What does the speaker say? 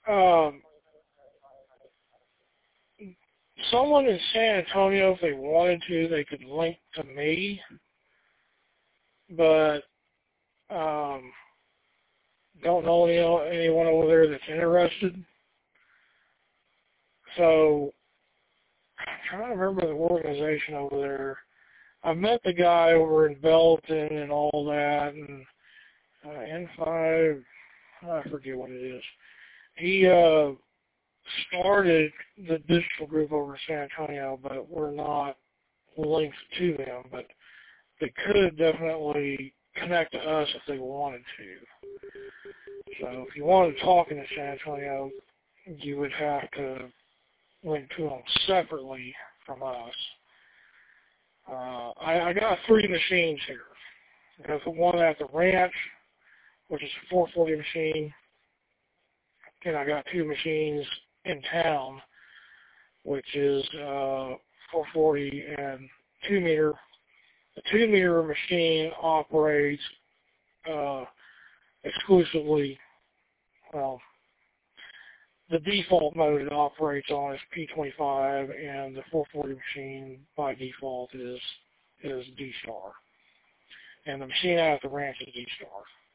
Um, someone in San Antonio, if they wanted to, they could link to me, but um, don't know anyone over there that's interested. So I'm trying to remember the organization over there. I met the guy over in Belton and all that, and N5, I forget what it is. He started the digital group over in San Antonio, but we're not linked to them. But they could definitely connect to us if they wanted to. So if you wanted to talk in San Antonio, you would have to link to them separately from us. I got 3 machines here. I got the one at the ranch, which is a 440 machine, and I got 2 machines in town, which is 440 and 2 meter. The 2 meter machine operates exclusively, well, the default mode it operates on is P25, and the 440 machine by default is D-Star. And the machine out at the ranch is D-Star.